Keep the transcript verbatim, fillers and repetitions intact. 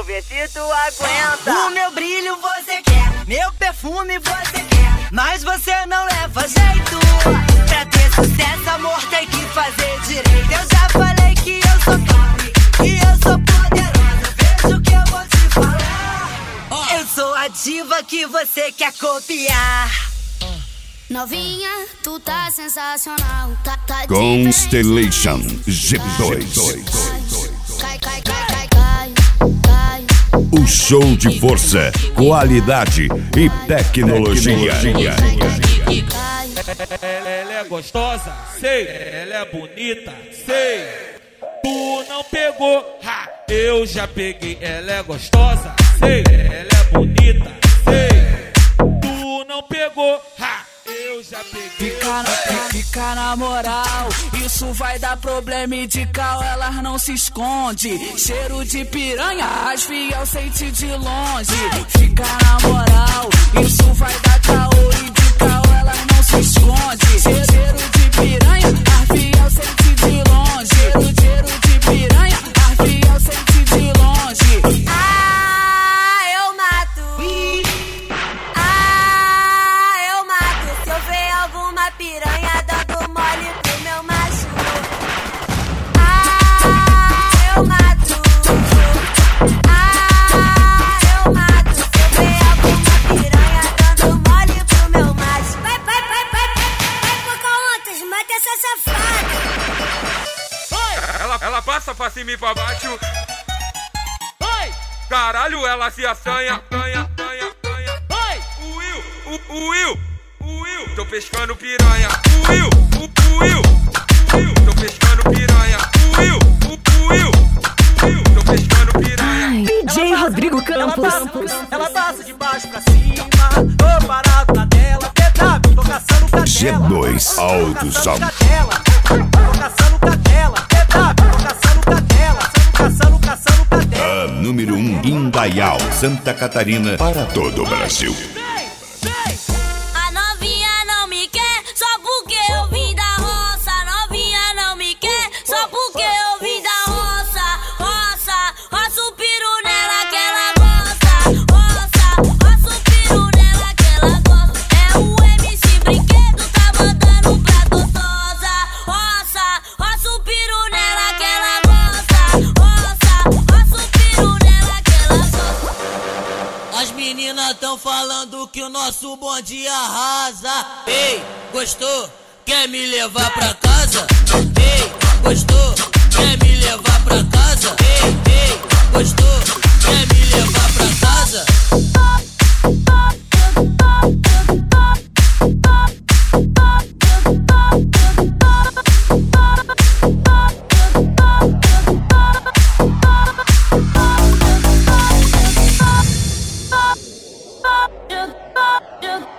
vou ver se tu aguenta. O meu brilho você quer, meu perfume você quer, mas você não leva jeito. Pra ter sucesso, amor, tem que fazer direito. Eu já falei que eu sou top, que eu sou poderosa. Veja o que eu vou te falar. Eu sou a diva que você quer copiar. Novinha, tu tá sensacional. Tá, tá Constellation G dois. Cai, cai, cai, cai, cai, cai. O show de força, qualidade e tecnologia. Ela é gostosa, sei. Ela é bonita, sei. Tu não pegou, ha, eu já peguei. Ela é gostosa, sei. Ela é bonita, sei. Tu não pegou, ha, eu já peguei. Fica na, fica na moral, isso vai dar problema e de cal elas não se esconde. Cheiro de piranha, as fiel sente de longe. Fica na moral, isso vai dar caô e de cal elas não se esconde. Cheiro de piranha, as fiel sente de longe. Cheiro, cheiro de piranha, as fiel sente de longe. Ah, eu mato. Ah, eu mato. Se eu ver alguma piranha dando mole pro meu macho. Ah, eu mato. Ah, eu mato. Se eu ver alguma piranha dando mole pro meu macho. Vai, vai, vai, vai, vai, vai, Pocahontas, mata essa safada. Ela, ela passa pra cima e pra baixo. Oi! Caralho, ela se assanha. Assanha, assanha, assanha. Oi! O Will, o, o Will, o Will. Tô pescando piranha. O Will, o, o Will, o Will. Tô pescando piranha. O Will, o, o Will, o Will. Tô pescando piranha. D J Rodrigo Campos. Ela passa, ela passa de baixo pra cima. Tô parado na tela. T W, tô caçando cadela. G dois Alto Som. Tô caçando cadela. T W, tô caçando cadela. Caçando, caçando cadela. A número um, Indaial, Santa Catarina, para todo o Brasil. A novinha não me quer só porque eu vim da roça. A novinha não me quer só porque eu vim da roça. Roça, roça o peru nela que ela gosta. Roça, roça o peru nela que ela gosta. É o M C Brinquedo, tá mandando pra gostosa. Roça, roça o peru nela que ela gosta. Roça, roça o peru nela que ela gosta. As meninas tão falando que o nosso bonde arrasa. Ei, gostou? Quer me levar pra casa? Ei, gostou? Quer me levar pra casa? Ei, ei, gostou? Quer me levar pra casa?